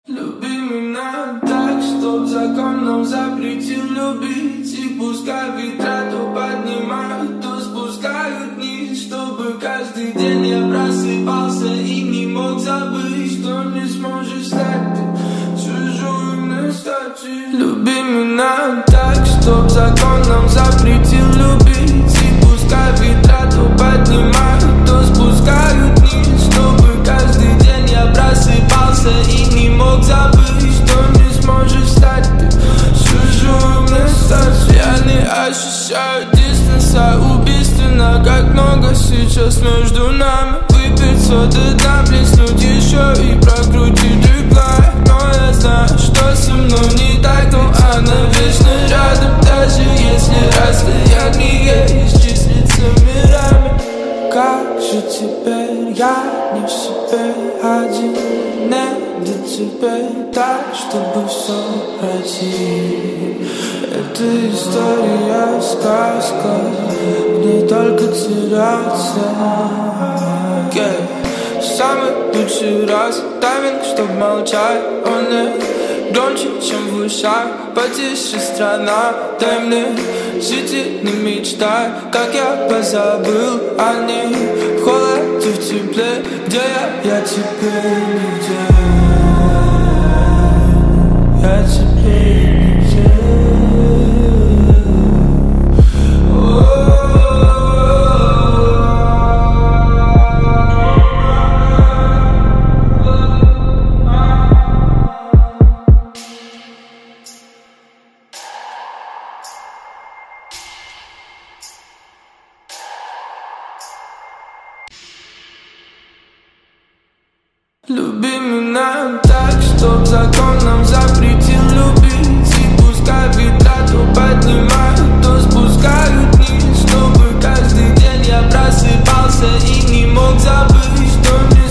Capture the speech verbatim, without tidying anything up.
Люби меня так, чтоб закон нам запретил любить. И пускай ветра то поднимают, то спускают вниз, чтобы каждый день я просыпался и не мог забыть, что не сможешь стать ты чужую мне стать. Люби меня так, чтоб закон нам запретил любить. И пускай ветра то поднимают, то спускают вниз, чтобы каждый день я просыпался и не мог забыть, что не сможешь стать ты чужую мне стать. Я не ощущаю дистанса, убийственно, как много сейчас между нами. Выпить соды, да, плеснуть еще и прокрутить реплай. Но я знаю, что со мной не так, но она вечно рядом, даже если расстояние не исчислится мирами. Как же теперь я не в себе один, не до тебя так, чтобы все пройти. Это история, сказка, в ней только теряться. Yeah. Самый лучший раз, тайминг, чтоб молчать, он не громче, чем в ушах. Потише страна, дай мне жить и не мечтай, как я позабыл о ней. В холоде, в тепле, где я, я теперь нигде. Я теперь нигде. Люби меня так, чтоб закон нам запретил любить. И пускай ветра то поднимают, то спускают вниз, чтобы каждый день я просыпался и не мог забыть, что не